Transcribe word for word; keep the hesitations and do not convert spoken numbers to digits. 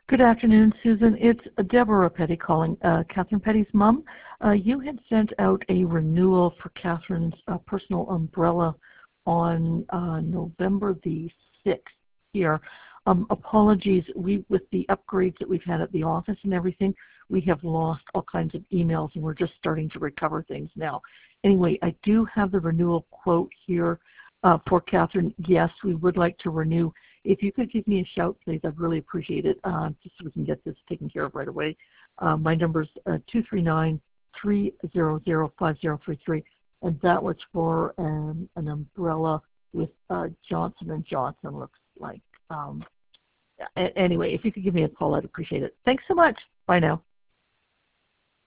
Good afternoon, Susan. It's Deborah Petty calling, uh, Catherine Petty's mom. Uh, you had sent out a renewal for Catherine's uh, personal umbrella on uh, November the sixth here. Um, apologies, we with the upgrades that we've had at the office and everything, we have lost all kinds of emails and we're just starting to recover things now. Anyway, I do have the renewal quote here uh, for Catherine. Yes, we would like to renew. If you could give me a shout, please, I'd really appreciate it, uh, just so we can get this taken care of right away. Uh, my number is uh, two three nine, three zero zero, five zero three three, and that was for um, an umbrella with uh, Johnson and Johnson, looks like. Um, anyway, if you could give me a call, I'd appreciate it. Thanks so much. Bye now.